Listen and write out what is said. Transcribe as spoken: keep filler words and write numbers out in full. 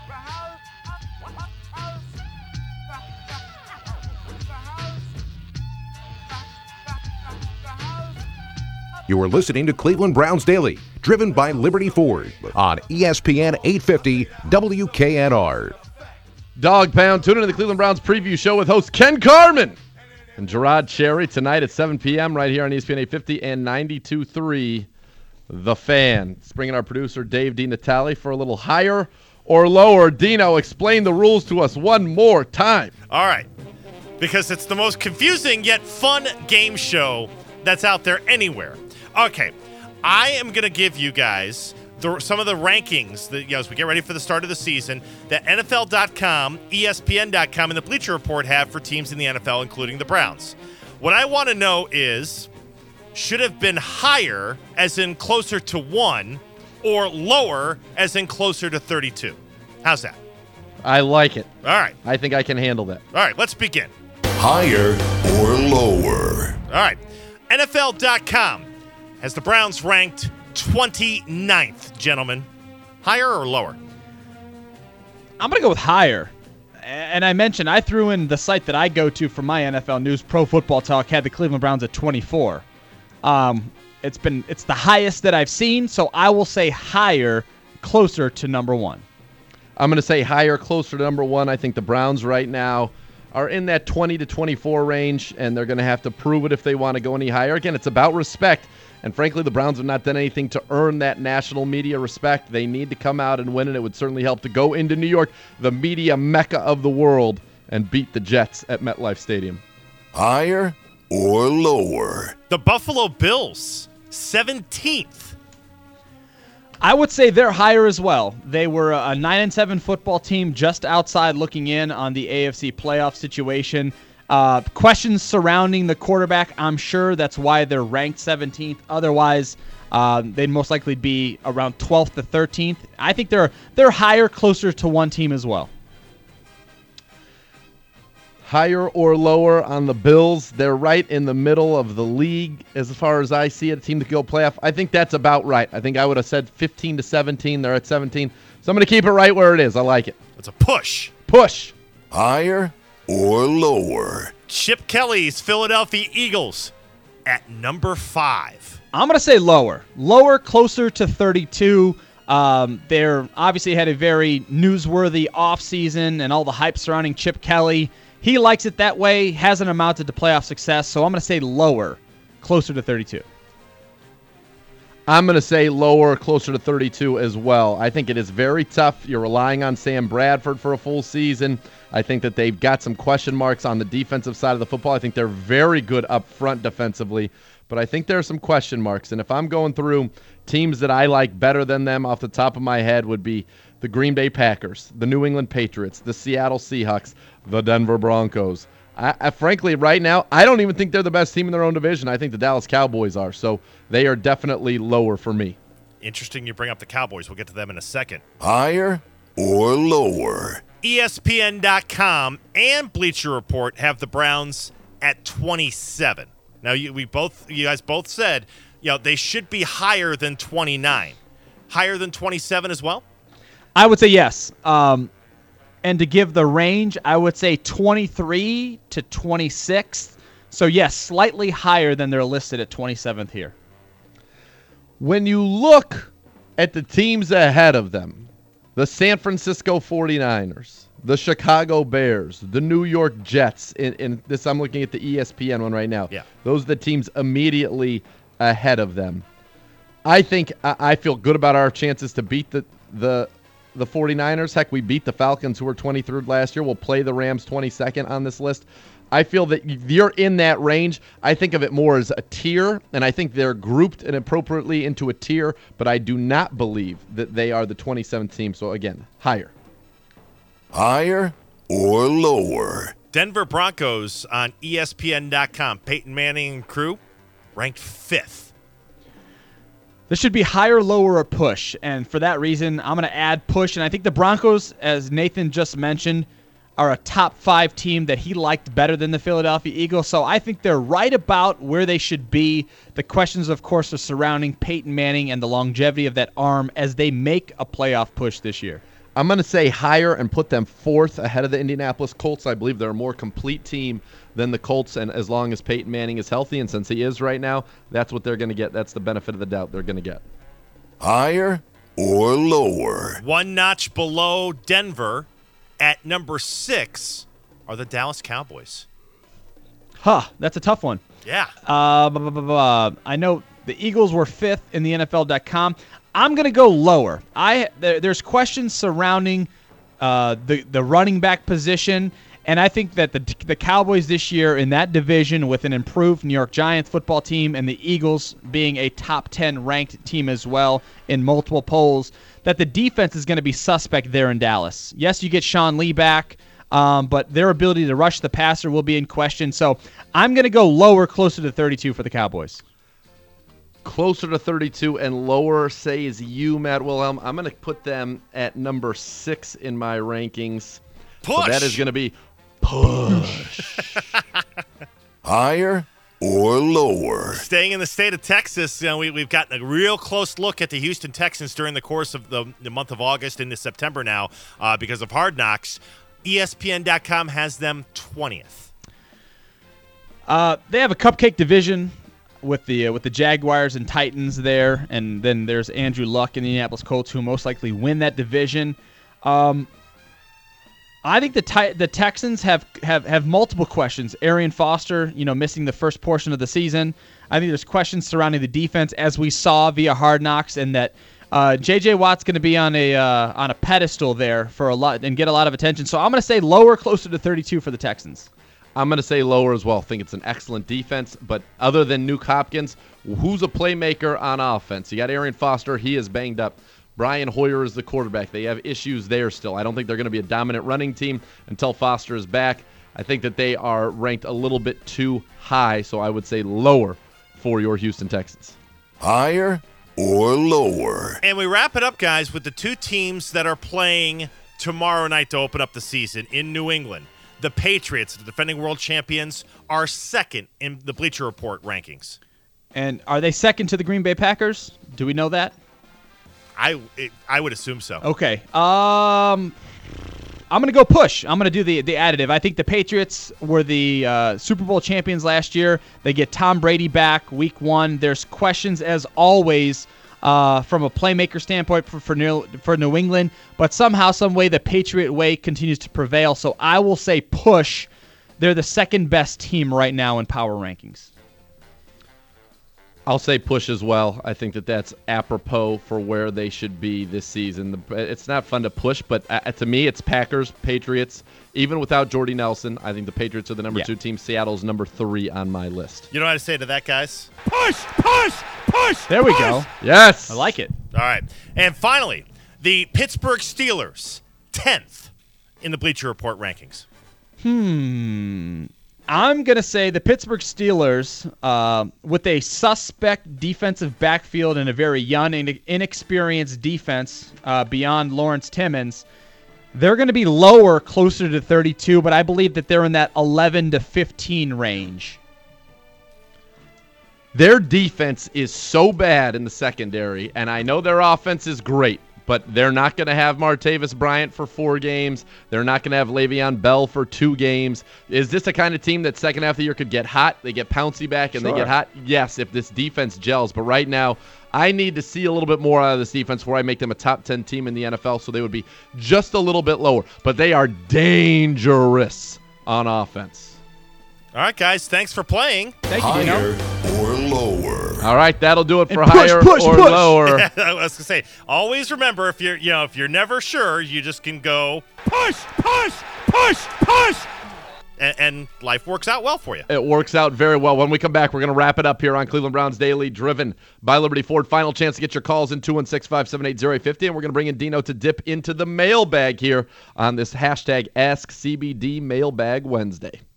You are listening to Cleveland Browns Daily, driven by Liberty Ford on E S P N eight fifty W K N R. Dog Pound, tune into the Cleveland Browns preview show with host Ken Carman and Gerard Cherry tonight at seven p.m. right here on E S P N eight fifty and ninety-two point three The Fan. Let's bring in our producer Dave DiNatale for a little higher or lower. Dino, explain the rules to us one more time. All right, because it's the most confusing yet fun game show that's out there anywhere. Okay, I am going to give you guys the, some of the rankings that, you know, as we get ready for the start of the season that N F L dot com, E S P N dot com, and the Bleacher Report have for teams in the N F L, including the Browns. What I want to know is, should have been higher, as in closer to one, or lower, as in closer to thirty-two? How's that? I like it. All right. I think I can handle that. All right, let's begin. Higher or lower? All right. N F L dot com has the Browns ranked twenty-ninth, gentlemen. Higher or lower? I'm going to go with higher. And I mentioned I threw in the site that I go to for my N F L news, Pro Football Talk, had the Cleveland Browns at twenty-four. Um, it's been it's the highest that I've seen, so I will say higher, closer to number one. I'm going to say higher, closer to number one. I think the Browns right now are in that twenty to twenty-four range, and they're going to have to prove it if they want to go any higher. Again, it's about respect, and frankly, the Browns have not done anything to earn that national media respect. They need to come out and win, and it would certainly help to go into New York, the media mecca of the world, and beat the Jets at MetLife Stadium. Higher or lower? The Buffalo Bills, seventeenth. I would say they're higher as well. They were a nine and seven football team just outside looking in on the A F C playoff situation. Uh, questions surrounding the quarterback, I'm sure that's why they're ranked seventeenth. Otherwise, uh, they'd most likely be around twelfth to thirteenth. I think they're they're higher, closer to one team as well. Higher or lower on the Bills? They're right in the middle of the league as far as I see it, a team to go playoff. I think that's about right. I think I would have said fifteen to seventeen. They're at seventeen. So I'm going to keep it right where it is. I like it. It's a push. Push. Higher or lower? Chip Kelly's Philadelphia Eagles at number five. I'm going to say lower. Lower, closer to thirty-two. Um, they're obviously had a very newsworthy offseason and all the hype surrounding Chip Kelly. He likes it that way, hasn't amounted to playoff success, so I'm going to say lower, closer to thirty-two. I'm going to say lower, closer to thirty-two as well. I think it is very tough. You're relying on Sam Bradford for a full season. I think that they've got some question marks on the defensive side of the football. I think they're very good up front defensively, but I think there are some question marks. And if I'm going through teams that I like better than them off the top of my head would be the Green Bay Packers, the New England Patriots, the Seattle Seahawks, the Denver Broncos. I, I, frankly, right now, I don't even think they're the best team in their own division. I think the Dallas Cowboys are, so they are definitely lower for me. Interesting you bring up the Cowboys. We'll get to them in a second. Higher or lower? E S P N dot com and Bleacher Report have the Browns at twenty-seven. Now, you, we both, you guys both said, you know, they should be higher than twenty-nine. Higher than twenty-seven as well? I would say yes. Um, and to give the range, I would say twenty-three to twenty-six. So, yes, slightly higher than they're listed at twenty-seventh here. When you look at the teams ahead of them, the San Francisco forty-niners, the Chicago Bears, the New York Jets, in, in this I'm looking at the E S P N one right now. Yeah. Those are the teams immediately ahead of them. I think I, I feel good about our chances to beat the the the forty-niners. Heck, we beat the Falcons, who were twenty-third last year. We'll play the Rams twenty-second on this list. I feel that you're in that range. I think of it more as a tier, and I think they're grouped inappropriately into a tier, but I do not believe that they are the twenty-seventh team. So, again, higher. Higher or lower? Denver Broncos on E S P N dot com. Peyton Manning and crew ranked fifth. This should be higher, lower, or push. And for that reason, I'm going to add push. And I think the Broncos, as Nathan just mentioned, are a top five team that he liked better than the Philadelphia Eagles. So I think they're right about where they should be. The questions, of course, are surrounding Peyton Manning and the longevity of that arm as they make a playoff push this year. I'm going to say higher and put them fourth ahead of the Indianapolis Colts. I believe they're a more complete team than the Colts, and as long as Peyton Manning is healthy, and since he is right now, that's what they're going to get. That's the benefit of the doubt they're going to get. Higher or lower? One notch below Denver at number six are the Dallas Cowboys. Huh, that's a tough one. Yeah. Uh, blah, blah, blah, blah. I know the Eagles were fifth in the N F L dot com. I'm going to go lower. I there, There's questions surrounding uh, the, the running back position, and I think that the the Cowboys this year in that division with an improved New York Giants football team and the Eagles being a top ten ranked team as well in multiple polls, that the defense is going to be suspect there in Dallas. Yes, you get Sean Lee back, um, but their ability to rush the passer will be in question. So I'm going to go lower, closer to thirty-two for the Cowboys. Closer to thirty-two and lower, say, is you, Matt Wilhelm. I'm going to put them at number six in my rankings. Push! So that is going to be push. Higher or lower? Staying in the state of Texas, you know, we, we've gotten a real close look at the Houston Texans during the course of the, the month of August into September now uh, because of Hard Knocks. E S P N dot com has them twentieth. Uh, they have a cupcake division with the uh, with the Jaguars and Titans there, and then there's Andrew Luck in the Indianapolis Colts, who most likely win that division. Um, I think the ti- the Texans have, have, have multiple questions. Arian Foster, you know, missing the first portion of the season. I think there's questions surrounding the defense, as we saw via Hard Knocks, and that uh, J J. Watt's going to be on a uh, on a pedestal there for a lot and get a lot of attention. So I'm going to say lower, closer to thirty-two for the Texans. I'm going to say lower as well. I think it's an excellent defense, but other than Nuke Hopkins, who's a playmaker on offense? You got Arian Foster. He is banged up. Brian Hoyer is the quarterback. They have issues there still. I don't think they're going to be a dominant running team until Foster is back. I think that they are ranked a little bit too high, so I would say lower for your Houston Texans. Higher or lower? And we wrap it up, guys, with the two teams that are playing tomorrow night to open up the season in New England. The Patriots, the defending world champions, are second in the Bleacher Report rankings. And are they second to the Green Bay Packers? Do we know that? I it, I would assume so. Okay. Um, I'm going to go push. I'm going to do the, the additive. I think the Patriots were the uh, Super Bowl champions last year. They get Tom Brady back week one. There's questions, as always, uh, from a playmaker standpoint for, for, New, for New England. But somehow, some way, the Patriot way continues to prevail. So I will say push. They're the second best team right now in power rankings. I'll say push as well. I think that that's apropos for where they should be this season. The, it's not fun to push, but uh, to me, it's Packers, Patriots. Even without Jordy Nelson, I think the Patriots are the number yeah. two team. Seattle's number three on my list. You know what to say to that, guys? Push, push, push. There we push. go. Yes. I like it. All right. And finally, the Pittsburgh Steelers, tenth in the Bleacher Report rankings. Hmm. I'm going to say the Pittsburgh Steelers, uh, with a suspect defensive backfield and a very young and inexperienced defense uh, beyond Lawrence Timmons, they're going to be lower, closer to thirty-two, but I believe that they're in that eleven to fifteen range. Their defense is so bad in the secondary, and I know their offense is great, but they're not going to have Martavis Bryant for four games. They're not going to have Le'Veon Bell for two games. Is this the kind of team that second half of the year could get hot? They get Pouncey back and Sure. they get hot? Yes, if this defense gels. But right now, I need to see a little bit more out of this defense before I make them a top ten team in the N F L, so they would be just a little bit lower. But they are dangerous on offense. All right, guys. Thanks for playing. Thank you, Higher Dino. or lower? All right, that'll do it for And push, higher push, or push. lower. I was gonna say, always remember if you're, you know, if you're never sure, you just can go, Push, push, push, push. and, and life works out well for you. It works out very well. When we come back, we're going to wrap it up here on Cleveland Browns Daily, driven by Liberty Ford. Final chance to get your calls in two one six, five seven eight, zero eight five zero, and we're going to bring in Dino to dip into the mailbag here on this hashtag Ask C B D Mailbag Wednesday.